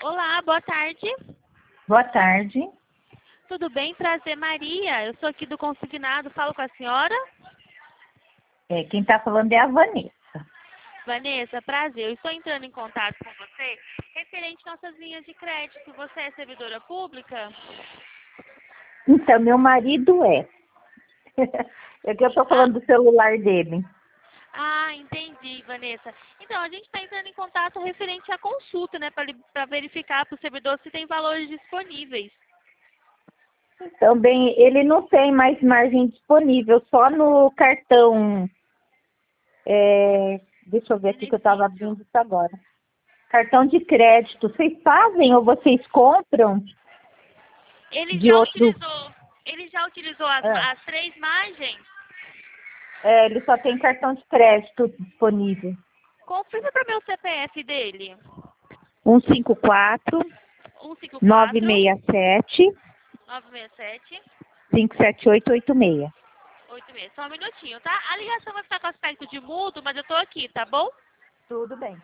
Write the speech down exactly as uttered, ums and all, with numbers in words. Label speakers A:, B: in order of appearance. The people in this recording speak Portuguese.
A: Olá, boa tarde.
B: Boa tarde.
A: Tudo bem? Prazer, Maria. Eu sou aqui do consignado. Falo com a senhora?
B: É, quem está falando é a Vanessa.
A: Vanessa, prazer. Eu estou entrando em contato com você referente às nossas linhas de crédito. Você é servidora pública?
B: Então, meu marido é. É que eu estou
A: Ah,
B: falando do celular dele.
A: ah, entendi, Vanessa. Então, a gente está entrando em contato referente à consulta, né? Para verificar para o servidor se tem valores disponíveis.
B: Também, ele não tem mais margem disponível, só no cartão. É, deixa eu ver aqui que eu estava
A: Benefício.
B: abrindo isso agora. Cartão de crédito. Vocês fazem ou vocês compram
A: Ele
B: de
A: já
B: outro?
A: utilizou, ele já utilizou as,
B: É,
A: as três margens?
B: é, ele só tem cartão de crédito disponível.
A: Confirma para o meu C P F dele.
B: um cinco quatro,
A: um cinco
B: nove
A: quatro,
B: seis sete,
A: nove seis sete,
B: cinco sete oito oito seis.
A: oito seis. Só um minutinho, tá? A ligação vai ficar com aspecto de mudo, mas eu tô aqui, tá bom?
B: Tudo bem.